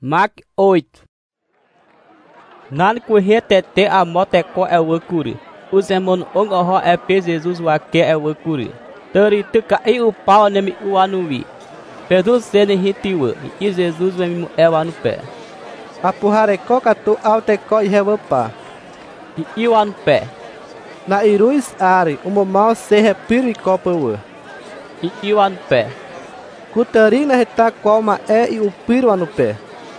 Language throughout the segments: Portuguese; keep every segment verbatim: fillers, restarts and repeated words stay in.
Mark oito. Nan correr tete a moteco é o curi. Os irmãos ongo é pe Jesus o que é o curi. Tari tuca e o pau nemi o anuvi. Perdu sene hitiwa e Jesus vem é o anu pé. A porrare coca tu alteco e revopa. E o anu pé. Na iruis ari uma mal se repiro e copa o. E o anu pé. Cutarina reta qual ma é e o piro anu pé.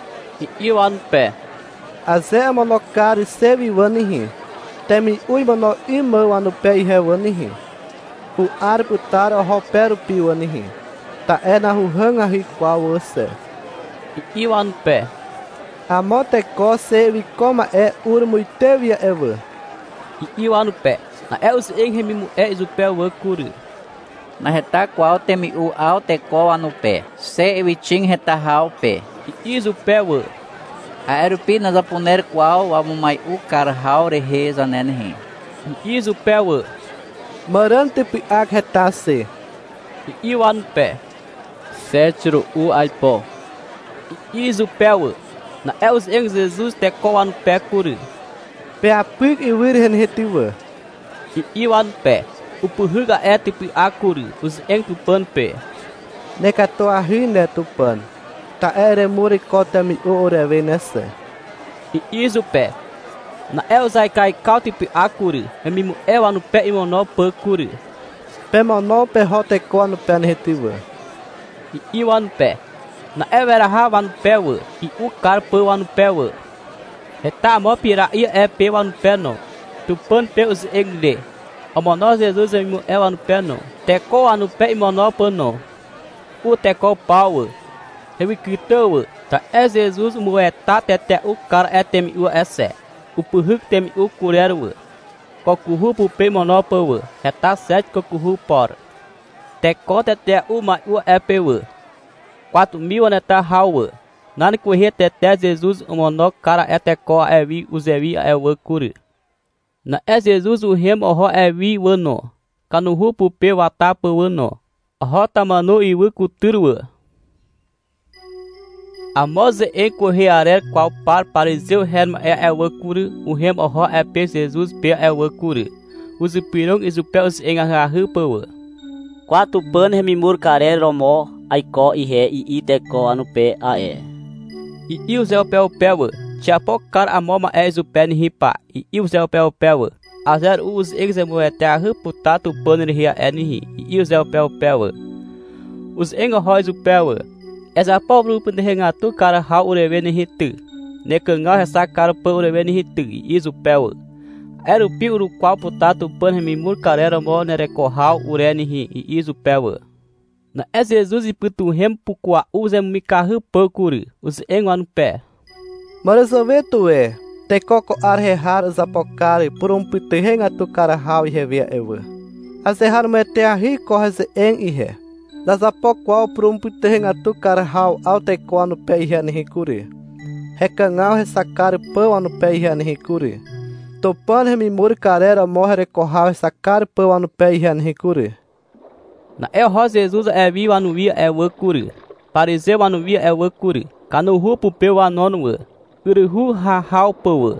E o anu pé. A zé monocari se vivani ri. Temi ui mono imão anu pé e revani ri. O ar putar o ropero pio ani ri. Ta é na ruhanga ri qual você. E o anu pé. A moteco se vi coma é urmuitevia eva. E o anu pé. Na é os enremimu é o pé o curi. Na reta qual temi o alteco anu pé. Se evitin reta hau pé. E o pé o. A erupi na zaponer qual a mumai u carhau reheza nenhi. E o pé o. Marante pi ak reta se. E o anu pé. Cetro o aipo. E o pé o. Na é os em Jesus te co anu pé curi. Pe a pig e virgen retiva. E o anu pé. O purruga é tipo a curi. Os em tu pan pé. Necato a rine tu pan. Ta ere muri kota mi o oreve nessa. E o pé. Na é os ai cai cal tipo a curi. E mimo é o anu pé e monó pã curi. Pe monó pe rote co anu pé retiva. E o anu pé. Na é vera rava anu pé o. E o car pã o anu pé o. E tá mó pira ia é pé o anu pé no. Tu pan pé os engle. O monó Jesus e mimo é o anu pé no. Te co anu pé e monó pã no. O te co pau. Ele gritou, tá é Jesus o moeta até o cara é temi o esse. O purru temi o curero. Cocurru pro pe monopau. É tá sete cocurru por. Te conta até o ma o é peu. Quatro mil aneta hau. Nani correr até Jesus o monó cara é te co é vi o zevi é o curi. Na é Jesus o remo ro é vi o no. Canuhu pro pe o atapa o no. Rota mano e o culturo. A moza em correr qual par pareceu herma é o curi, o rem o é pe Jesus pe é o curi. Os pirão e os pés em a pau. Quatro pan remimur care romo, aico e ré e iteco anu pé a é. E o zé pé o pé, tiapo car a moma é o pé ni ripa, e o zé pé o pé. A zer os exemo é terra putato pan ria é ni, e o zé pé o pé. Os engarroz o pé. Essa pobre penderengatu cara hau urevene hitu. Nekangau essa cara pan urevene hitu. Isu pel. Era o piro qual putato pan remimur carera mo nereco hau urene hi. Isu pel. Na é Jesus e putu rem pukua usem micarru pocuri. Os enguan pé. Maresolve tu é. Te coco arrehar os apocari por um penderengatu cara hau e revia ewa. Azerrar mete a ri corre en e ré. Das apoqual por um puterrenga tu carhau altecoa no pé e ne curi. Recangau ressacar pão no pé e ne curi. Topan remimur carera morre recorral ressacar pão no pé e ne curi. Na é o Jesus é viu anuvia é o curi. Pareceu anuvia é o curi. Canuhu pu peu anono. Uruhu ha hau pau.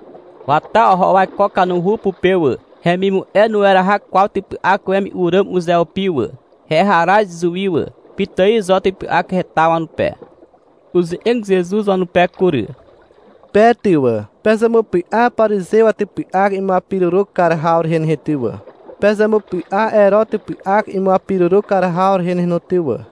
Wata o vai coca no ru pu peu. Remimo é no era ha qual tipo aquem uram uzel piu. É haraz zuiwa, pitai zote acretawa no pé. Os em Jesus no pé curi. Pé tiwa, pesa mo pi a pariseu ati pi a ima piruru carhaur hen retiwa. Pesa mo pi a erote pi a ima piruru carhaur hen notiwa.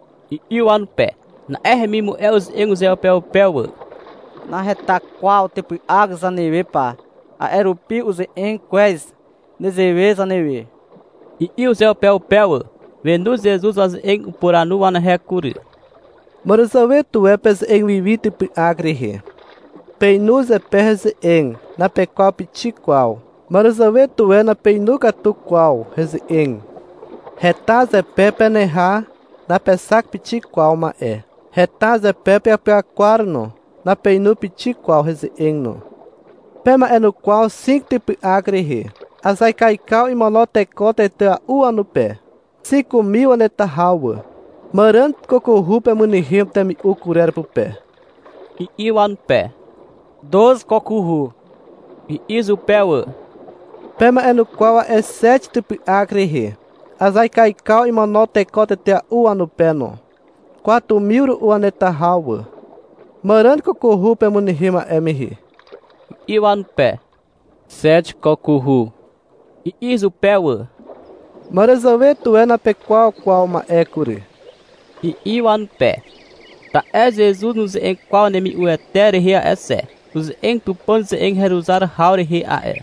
E o ano pé. Na é mimo é os em os é o pé o pé. Na reta qual tipo a zaneve pa. A erupi os em quais nezeve zaneve. E os é o pé o pé. Vendo Jesus as em por anu an recuri. Maresolve tu é pes em vivite pi agrihe. Peinus é pes em na pecop tiqual. Maresolve tu é na peinuca tu qual res em. Retaz é pepe neha na pesac pitiqual ma é. Retaz é pepe apeaquarno na peinu pitiqual res em no. Pema é no qual cinco tipo agrihe. Azai caical e monotecote te a ua no pé. Cinco mil aneta hawa. Marant cocorrupa munihim temi o curero pro pé. e iwan pé. Dois cocuhu. E iso péu. Pema é no qual é sete tipo acre. Azai caicau e monotecota te a ua no peno. Quatro mil o aneta hawa. Marando cocorru pemunihima emihi. Iwan pé. Sete cocorru. E iso péu. Marazave tu é na pequal qual ma ecure. E iwan pé. Ta é Jesus nos em qual nemi o etere ria esse. Os em tupons em Jerusar haure ria é.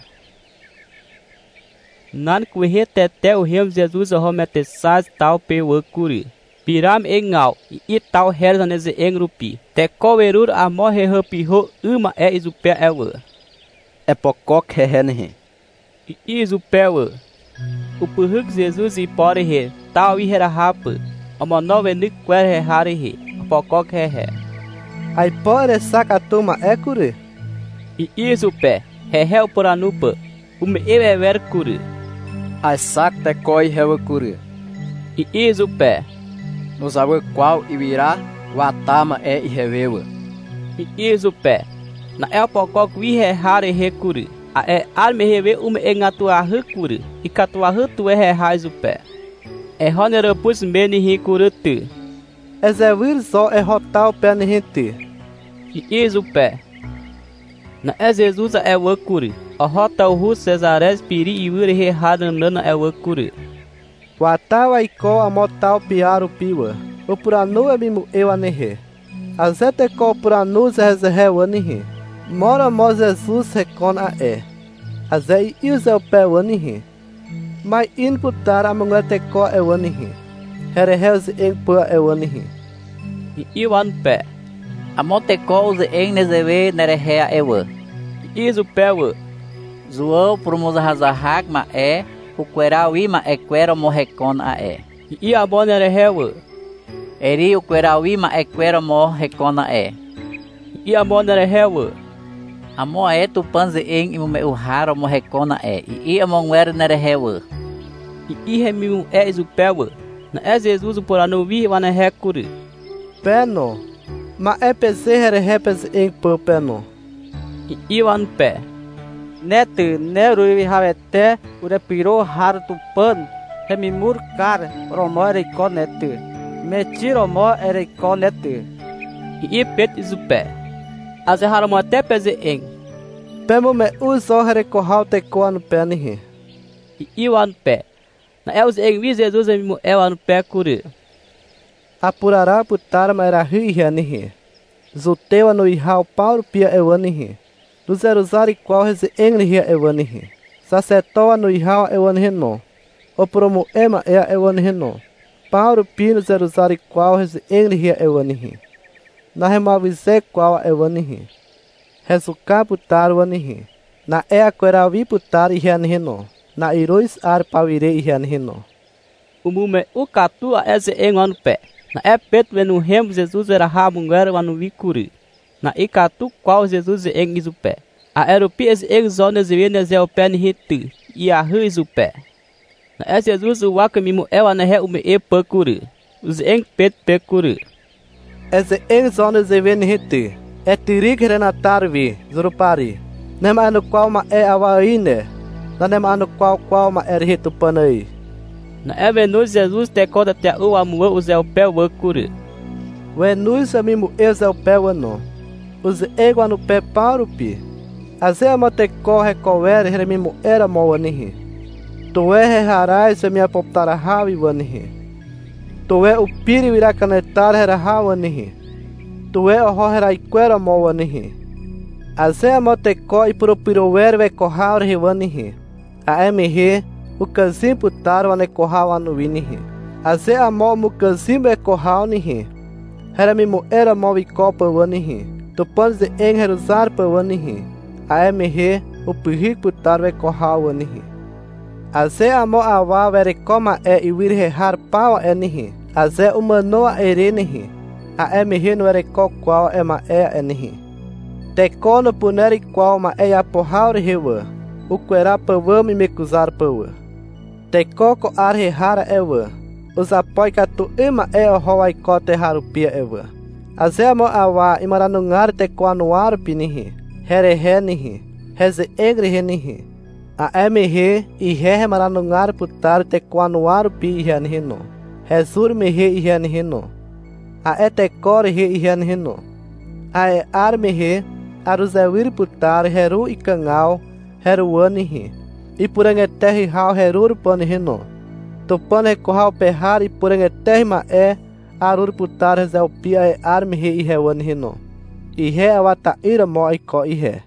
Nan kuhe tete o riem Jesus a homete saz tal peu curi. Piram engau e tal herzanes em rupi. Te coverur a morre rapi ho uma é iso pé ewa. É pococ rehenhe. E iso péu. O purrug Jesus e pore he. Tal e hera rapa. A monove nik quer he hare he. A pococ he he. Ai pore sacatuma ecure. E iso pé. He he por anupa. Ume ewe ver curi. Ai sac te coi hewa curi. E iso pé. Nos awe qual e virá. Watama é e revewa. E iso pé. Na é pococ vi he hare he curi. A é arme reve ume engatua recuri. E catua retu é he raiz o pé. É honera pus meni ri curute. É zevir só é rotal pé nihinte. E iso pé. Na é Jesus é wakuri. A rota o ru Cesares piri e ure he hadanana é wakuri. Watau ai ko a motal piaru piwa. O puranu é mimu eu anehe. A zete ko puranu zezerre wanihe. Mora mo Jesus recon a é. A zei ilze o pé wanihe. Mai inputar a mulher te ko é wanihe. Herehelse em pua é wanihe. E iwan pé. A moteco os em nezeve nerehea ewa. E iso péu. Zuo promosa hazahak ma é. O querawi ma é quero morrecon a é. E a bonera hewa. Eri o querawi ma é quero morrecon a é. E a bonera hewa. A mo é tu panze em imume o haro morrecona é. E a monguer nerehewa. E ihe mimu é iso péu. Na é Jesus por anuvi wana recuri. Peno. Ma é pese herehepes em pu peno. E iwan pé. Net nerui havete. Ure piro har tu pan. Hemimur kar. Romo ere conet. Metiro mo ere conet. E pet iso pé. As erraram até pese em. Pemo me uso herecohal te coa no pé nihe. E iwan pé. Na é os em vi Jesus e mimu é no pé curi. Apurará putar ma era ria nihe. Zuteu no ihau pauro pia ewanihe. Do zeruzar e qual reze engria ewanihe. Sacetoa no ihau ewanihe no. O promo ema é ewanihe no. Pauro pino zeruzar e qual reze engria ewanihe. Na remavise qual ewanihe. Resuka putar wanihe. Na é a queravi putar e rianihe no. Na irois ar pavire e rianihe no. O mume o catua esse em ano pé. Na é peto no remo Jesus era ramungar wanu vicuri. Na e catu qual Jesus em iso pé. A erupi esse em zonas e venes é o pé nihitu. E a ruiz o pé. Na é Jesus o wakamimo é o anerre ume e pacuri. Os em pet pecuri. Esse em zonas e venihite. É tirig renatarvi, zurupari. Nema no qual ma é awaine. Na nema no qual qual ma é rito panai. Na é venus Jesus te conta te o amor o zé o pé wakuri. Venus a mimu eus é o pé wano. Os ego no pé parupi. Aze a te corre cover remimu era mo wanihi. Tu é reharai se me apoptara hawi wanihi. Tu é o piri virá canetar era hawanihi. Tu é o hoherai quera mo wanihi. Aze a te co e pro pirover ve cohaur wanihi. A mh o cansim putar wane cohau anuinihi. Aze a mo mu cansim ve cohau nihi. Heramimu era mo vi copa wanihi. Tu pans de en heruzar pa wanihi. A mh o pirik putar ve cohau wanihi. Aze a mo awa vere coma é e vir rehar pau enihi. Aze o manoa erenihi. A mh no ere co qual é ma é enihi. Te cono puneri qual ma é a porraur rewa. O quera pavame me cusar pawa. Te coco ar rehara ewa. Os apoi catu ema é o hoai cote harupia ewa. Azemo awa imaranungar te quanuar pinihi. Herehenihi. Heze engrienihi. A emehe e he maranungar putar te quanuar pi ihanhino. Hezur mehe ihanhino. A etecor he ihanhino. A e armehe aruzewir putar heru ikangal heruanihi. E purangeterri hal herur panihino. Tupane kohal perrar e purangeterri maé arur putar rezelpia e armehe ihewanhino. E he awata ira mo iko ihe.